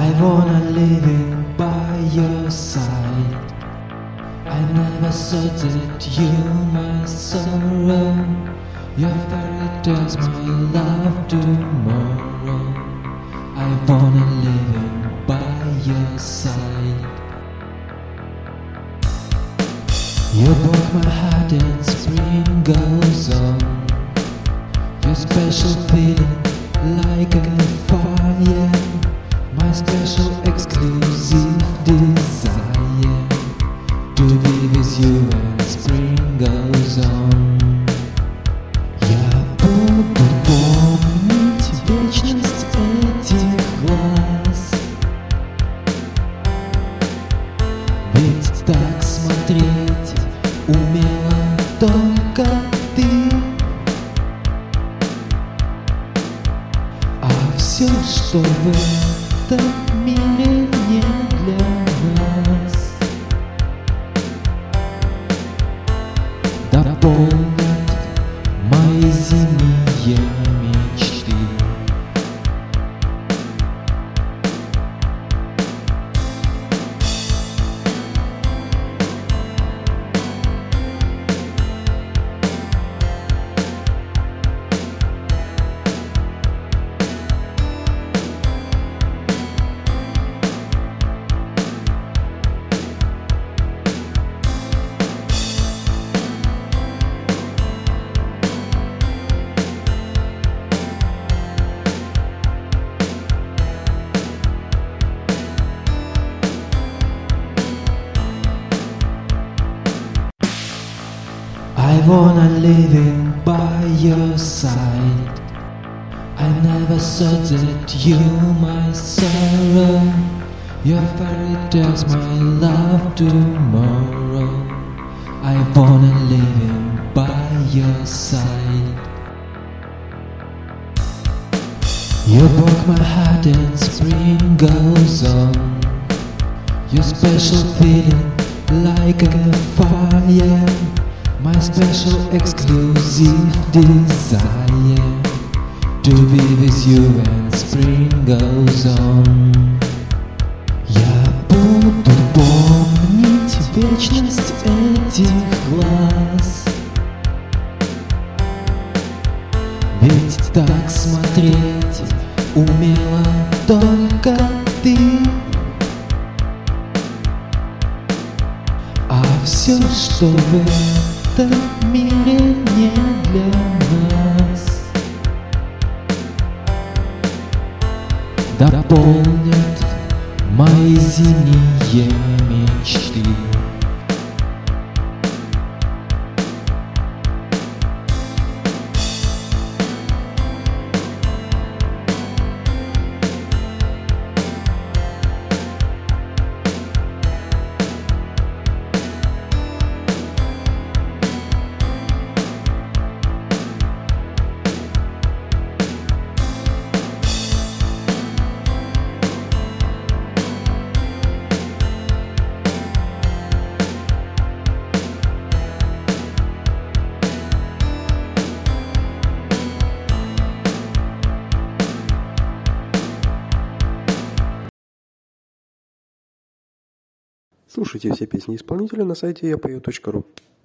I wanna live in by your side. I never said that you my sorrow. Your fairy tales my love tomorrow. I wanna live in by your side. You broke my heart and spring goes on. Your special feeling like a fire. My special exclusive desire to be with you when spring goes on. Я буду помнить вечность этих глаз. Ведь так смотреть умела только ты. А все, что в этом мире не для нас, дополнят мои зимние мечты. I wanna live in by your side. I never thought that you my sorrow. Your fairy tales my love tomorrow. I wanna live in by your side. You broke my heart and spring goes on. Your special feeling like a fire. My special exclusive desire to be with you when spring goes on. Я буду помнить вечность этих глаз. Ведь так смотреть умела только ты. А все, что в этом мире не для нас, дополнят мои зимние мечты. Слушайте все песни исполнителя на сайте yapeo.ru.